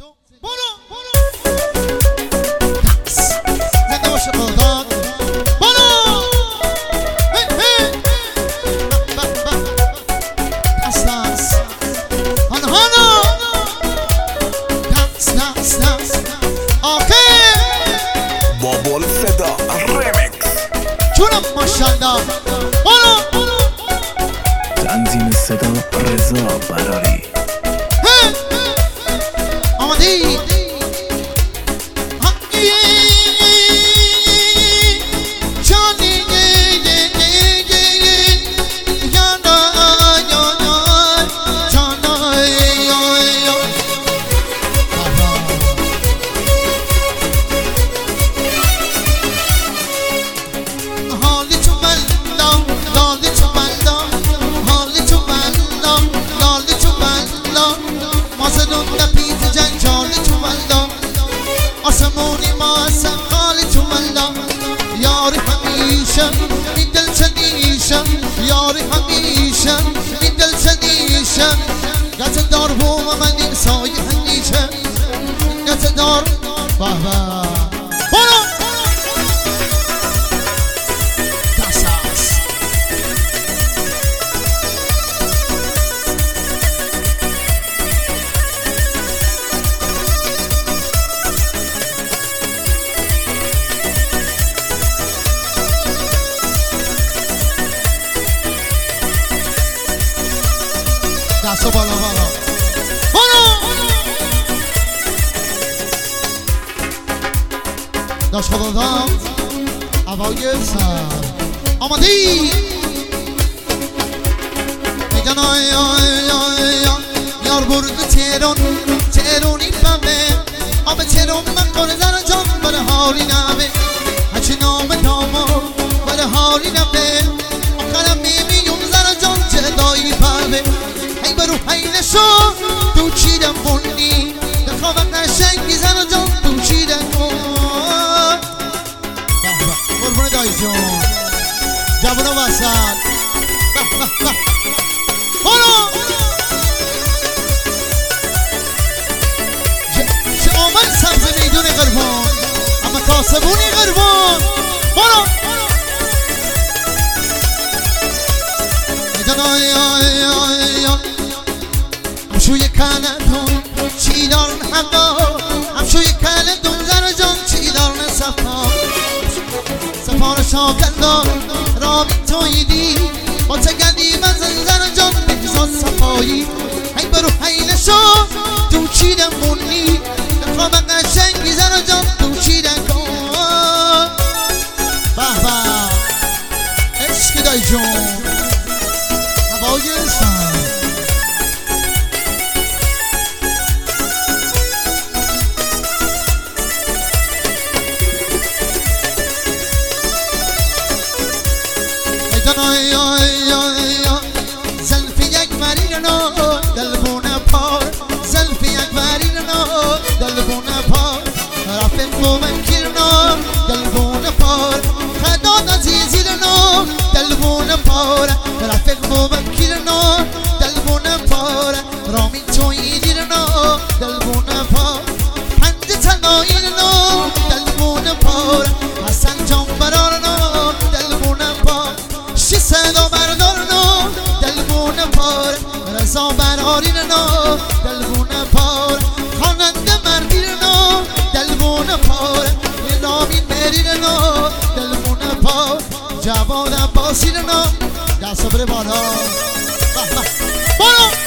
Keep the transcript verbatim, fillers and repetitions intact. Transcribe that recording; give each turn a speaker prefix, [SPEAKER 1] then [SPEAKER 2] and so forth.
[SPEAKER 1] برو دست زنده باشه قدرت برو دست دست هانا هانا دست دست دست آخه
[SPEAKER 2] بابا الفدا ريميكس
[SPEAKER 1] جونم ماشالله برو
[SPEAKER 2] تنظیم صدا رضا براری
[SPEAKER 1] آمدی جانی حالی تو بندم لالی تو بندم حالی تو بندم لالی تو بندم مازدون نپیز جنجالی تو بندم آسمونی ما اصلا خالی تو بندم یاری همیشه این دل چنیشم یاری همیشه این دل چنیشم گت دار بوم من این سایه همیشه گت دار بابا برو دستو بالا بالا برو داشت خدا دام هوای سر آمدی میگن آی آی آی یار برد تهران تهرانی فهمه آب تهران من کنه زن جان بره حالی نمه هچی نام داما بره حالی نمه آخرم میمیون زن جان چه دایی فهمه ای برو حیلشو تو چیدم بونی دخوابم نشنگی زن جان تو چیدم بون قربون دایی جون جوانو وسط برو چه آمد سبز میدون قربان اما کاسبونی قربان برو میدن آی آی آی آی همشوی کلندون چی دارن همدا همشوی کلندون زن جان چی دارن صفا سفار شاگردان رامی تویدی با تگردی مزن زن جان بگذار صفایی ای برو حیلشو تو چیدن بونی نخواب قشنگی زن جان تو چیدن کن به به عشق دایی جون هوای سر آی آی آی زلفی یک مرینا دلبونه پار زلفی یک مرینا دلبونه پار رفت بومن کیرنا دلبونه پار خداد عزیزیرنا دلبونه پار رفت بومن کیرنا دلبونه پار رامی توی دیرنا دلبونه پار پنج تناییرنا دلبونه پار حسن جان برارنا دلبونه پار شی صدا بردارنا دلبونه پار رضا براریننا دلبونه پار خواننده مردیرنا دلبونه پار نامین مریرنا دلبونه پار جواد عباسیرنا دست بره بالا برو